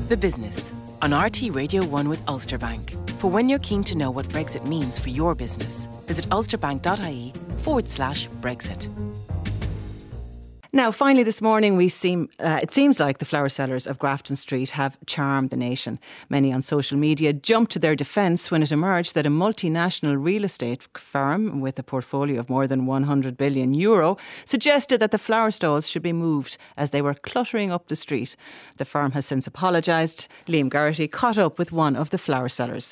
The Business on RT Radio 1 with Ulster Bank. For when you're keen to know what Brexit means for your business, visit ulsterbank.ie/Brexit. Now, finally this morning, it seems like the flower sellers of Grafton Street have charmed the nation. Many on social media jumped to their defence when it emerged that a multinational real estate firm with a portfolio of more than €100 billion suggested that the flower stalls should be moved as they were cluttering up the street. The firm has since apologised. Liam Garrity caught up with one of the flower sellers.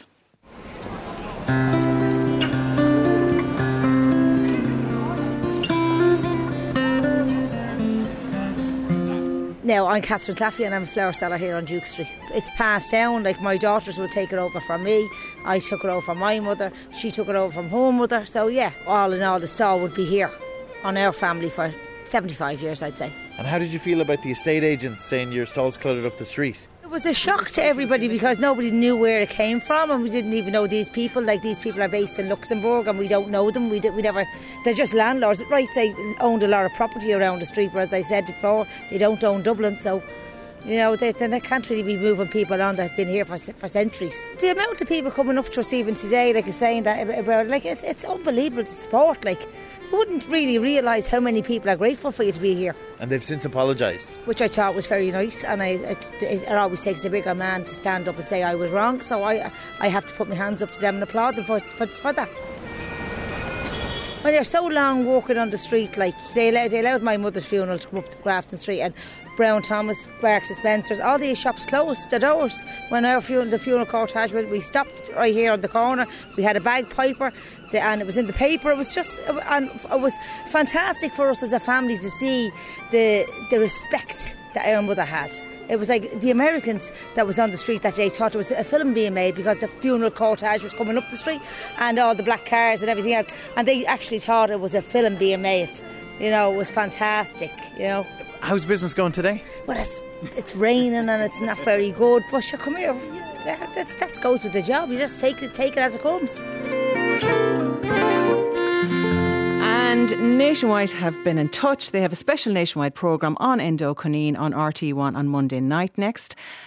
Now, I'm Catherine Claffey and I'm a flower seller here on Duke Street. It's passed down, like my daughters will take it over from me. I took it over from my mother. She took it over from her mother. So yeah, all in all, the stall would be here on our family for 75 years, I'd say. And how did you feel about the estate agents saying your stall's cluttered up the street? It was a shock to everybody because nobody knew where it came from and we didn't even know these people. Like, these people are based in Luxembourg and we don't know them. We never. They're just landlords. Right, they owned a lot of property around the street, but as I said before, they don't own Dublin, so they can't really be moving people on that have been here for centuries. The amount of people coming up to us even today, like, is saying that about, like, it's unbelievable support. Like, you wouldn't really realise how many people are grateful for you to be here. And they've since apologised. Which I thought was very nice, and it always takes a bigger man to stand up and say I was wrong, so I have to put my hands up to them and applaud them for that. When they're so long walking on the street, like, they allowed my mother's funeral to come up to Grafton Street, and Brown Thomas, Barks and Spencer's, all these shops closed the doors. When the funeral cortege went, we stopped right here on the corner. We had a bagpiper, and it was in the paper. It was fantastic for us as a family to see the respect that our mother had. It was like the Americans that was on the street that day thought it was a film being made because the funeral cortege was coming up the street and all the black cars and everything else, and they actually thought it was a film being made. It was fantastic. How's business going today? Well, it's raining and it's not very good, but sure, come here. That goes with the job. You just take it as it comes. And Nationwide have been in touch. They have a special Nationwide programme on Endo Coneen on RT1 on Monday night next.